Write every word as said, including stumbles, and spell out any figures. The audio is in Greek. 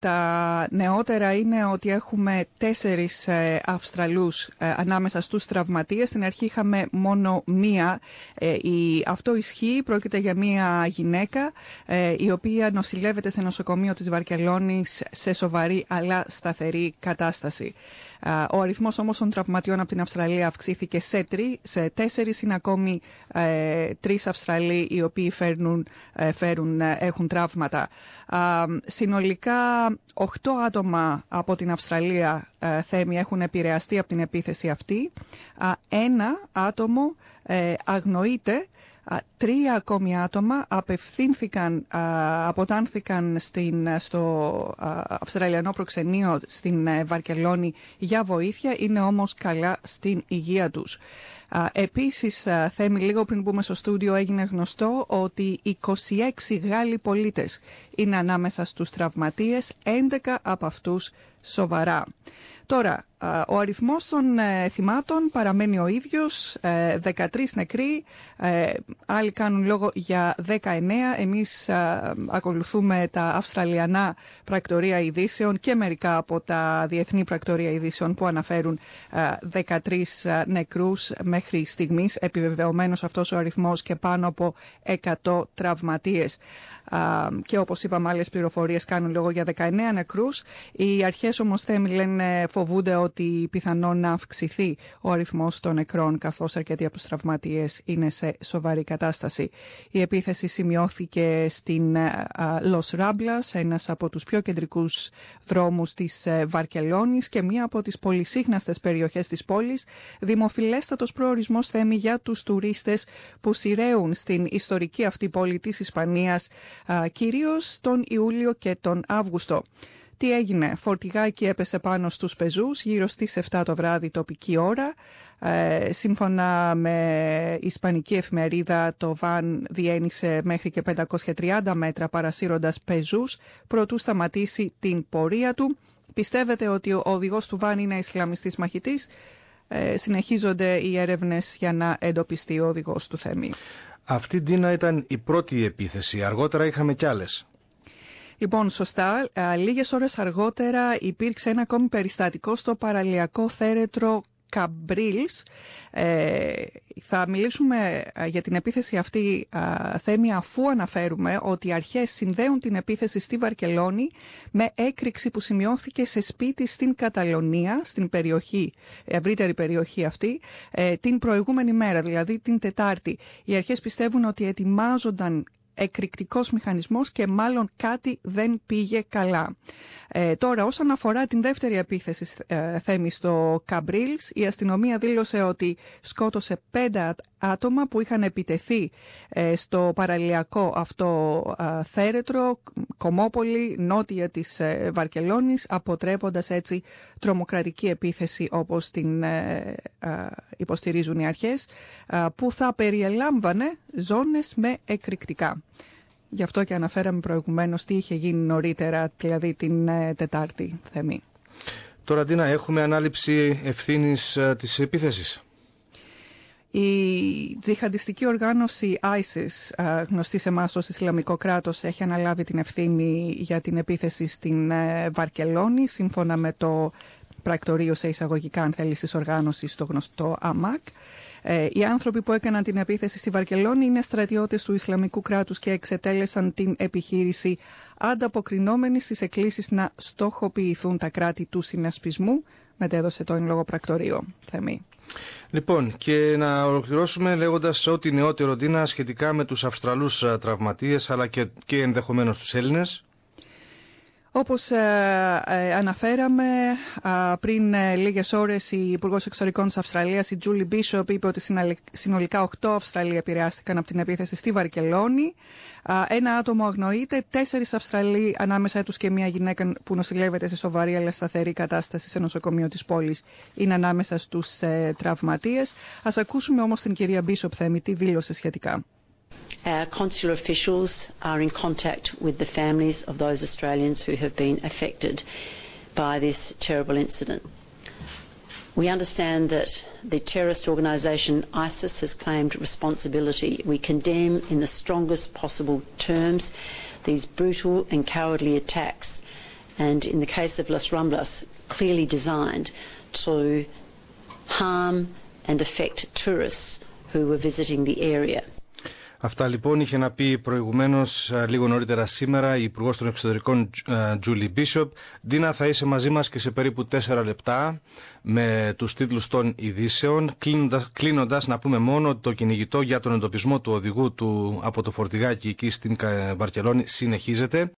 Τα νεότερα είναι ότι έχουμε τέσσερις ε, Αυστραλούς ε, ανάμεσα στους τραυματίες. Στην αρχή είχαμε μόνο μία. Ε, η, αυτό ισχύει, πρόκειται για μία γυναίκα ε, η οποία νοσηλεύεται σε νοσοκομείο της Βαρκελόνης σε σοβαρή αλλά σταθερή κατάσταση. Ο αριθμός όμως των τραυματιών από την Αυστραλία αυξήθηκε σε, τρι, σε τέσσερις. Είναι ακόμη ε, τρεις Αυστραλοί οι οποίοι φέρνουν, ε, φέρουν, ε, έχουν τραύματα. Ε, συνολικά οκτώ άτομα από την Αυστραλία ε, Θέμη έχουν επηρεαστεί από την επίθεση αυτή. Ε, ένα άτομο ε, αγνοείται. Τρία ακόμη άτομα απευθύνθηκαν, αποτάνθηκαν στην, στο Αυστραλιανό προξενείο στην Βαρκελόνη για βοήθεια, είναι όμως καλά στην υγεία τους. Επίσης, Θέμη, λίγο πριν μπούμε στο στούντιο έγινε γνωστό ότι είκοσι έξι Γάλλοι πολίτες είναι ανάμεσα στους τραυματίες, έντεκα από αυτούς σοβαρά. Τώρα, ο αριθμός των ε, θυμάτων παραμένει ο ίδιος, ε, δεκατρείς νεκροί, ε, άλλοι κάνουν λόγο για δεκαεννέα. Εμείς ε, ακολουθούμε τα Αυστραλιανά πρακτορία ειδήσεων και μερικά από τα διεθνή πρακτορία ειδήσεων που αναφέρουν ε, δεκατρείς νεκρούς μέχρι στιγμής, επιβεβαιωμένος αυτός ο αριθμός και πάνω από εκατό τραυματίες. Ε, και όπως είπαμε, άλλες πληροφορίες κάνουν λόγο για δεκαεννέα νεκρούς. Οι αρχές όμως, Θέμη, λένε, φοβούνται ότι ότι πιθανόν να αυξηθεί ο αριθμός των νεκρών, καθώς αρκετοί από τους τραυματίες είναι σε σοβαρή κατάσταση. Η επίθεση σημειώθηκε στην Los Ramblas, ένας από τους πιο κεντρικούς δρόμους της Βαρκελόνης και μία από τις πολυσύχναστες περιοχές της πόλης, δημοφιλέστατος προορισμός, Θέμη, για τους τουρίστες που σειραίουν στην ιστορική αυτή πόλη της Ισπανίας, κυρίως τον Ιούλιο και τον Αύγουστο. Τι έγινε? Φορτηγάκι έπεσε πάνω στους πεζούς γύρω στις επτά το βράδυ τοπική ώρα. Ε, σύμφωνα με ισπανική εφημερίδα, το βαν διένυσε μέχρι και πεντακόσια τριάντα μέτρα παρασύροντας πεζούς προτού σταματήσει την πορεία του. Πιστεύετε ότι ο οδηγός του βαν είναι Ισλαμιστής μαχητής? Ε, συνεχίζονται οι έρευνες για να εντοπιστεί ο οδηγός του, Θέμη. Αυτή, Ντίνα, ήταν η πρώτη επίθεση. Αργότερα είχαμε κι άλλες. Λοιπόν, σωστά. Λίγες ώρες αργότερα υπήρξε ένα ακόμη περιστατικό στο παραλιακό θέρετρο Καμπρίλς. Ε, θα μιλήσουμε για την επίθεση αυτή, Θέμη, αφού αναφέρουμε ότι οι αρχές συνδέουν την επίθεση στη Βαρκελόνη με έκρηξη που σημειώθηκε σε σπίτι στην Καταλωνία, στην περιοχή, ευρύτερη περιοχή αυτή, ε, την προηγούμενη μέρα, δηλαδή την Τετάρτη. Οι αρχές πιστεύουν ότι ετοιμάζονταν εκρηκτικός μηχανισμός και μάλλον κάτι δεν πήγε καλά. Ε, τώρα, όσον αφορά την δεύτερη επίθεση, ε, Θέμη, στο Καμπρίλς, η αστυνομία δήλωσε ότι σκότωσε πέντε άτομα που είχαν επιτεθεί ε, στο παραλιακό αυτό ε, θέρετρο, Κομόπολη, νότια της ε, Βαρκελόνης, αποτρέποντας έτσι τρομοκρατική επίθεση, όπως την ε, ε, υποστηρίζουν οι αρχές, ε, που θα περιελάμβανε ζώνες με εκρηκτικά. Γι' αυτό και αναφέραμε προηγουμένως τι είχε γίνει νωρίτερα, δηλαδή την ε, Τετάρτη, Θέμη. Τώρα, Ντίνα, έχουμε ανάληψη ευθύνης ε, της επίθεσης. Η τζιχαντιστική οργάνωση άισις, ε, γνωστή σε εμάς ως Ισλαμικό κράτος, έχει αναλάβει την ευθύνη για την επίθεση στην ε, Βαρκελόνη, σύμφωνα με το πρακτορείο σε εισαγωγικά, αν θέλεις, της οργάνωσης, το γνωστό ΑΜΑΚ. Ε, οι άνθρωποι που έκαναν την επίθεση στη Βαρκελόνη είναι στρατιώτες του Ισλαμικού κράτους και εξετέλεσαν την επιχείρηση ανταποκρινόμενοι στις εκκλήσεις να στοχοποιηθούν τα κράτη του συνασπισμού, μετέδωσε το εν λόγω πρακτορείο. Θέμη. Λοιπόν, και να ολοκληρώσουμε λέγοντας ό,τι νεότερο, Ντίνα, σχετικά με τους Αυστραλούς τραυματίες, αλλά και, και ενδεχομένως τους Έλληνες. Όπως ε, ε, αναφέραμε ε, πριν ε, λίγες ώρες, η Υπουργός Εξωτερικών της Αυστραλίας, η Τζούλι Μπίσοπ, είπε ότι συνολικά οκτώ Αυστραλοί επηρεάστηκαν από την επίθεση στη Βαρκελόνη. Ε, ένα άτομο αγνοείται, τέσσερις Αυστραλοί, ανάμεσα τους και μια γυναίκα που νοσηλεύεται σε σοβαρή αλλά σταθερή κατάσταση σε νοσοκομείο της πόλης, είναι ανάμεσα στους ε, τραυματίες. Ας ακούσουμε όμως την κυρία Μπίσοπ, Θέμη, τι δήλωσε σχετικά. Our consular officials are in contact with the families of those Australians who have been affected by this terrible incident. We understand that the terrorist organisation ISIS has claimed responsibility. We condemn in the strongest possible terms these brutal and cowardly attacks and in the case of Las Ramblas, clearly designed to harm and affect tourists who were visiting the area. Αυτά λοιπόν είχε να πει προηγουμένως, λίγο νωρίτερα σήμερα, η Υπουργός των Εξωτερικών Τζούλι Μπίσοπ. Ντίνα, θα είσαι μαζί μας και σε περίπου τέσσερα λεπτά με τους τίτλους των ειδήσεων. Κλείνοντας, κλείνοντας να πούμε μόνο ότι το κυνηγητό για τον εντοπισμό του οδηγού του από το φορτηγάκι εκεί στην Βαρκελόνη συνεχίζεται.